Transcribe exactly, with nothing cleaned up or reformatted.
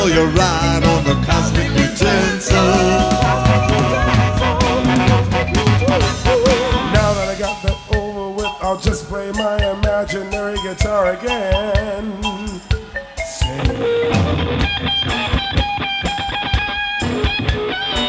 your ride on the cosmic utensil. Now that I got that over with, I'll just play my imaginary guitar again. Say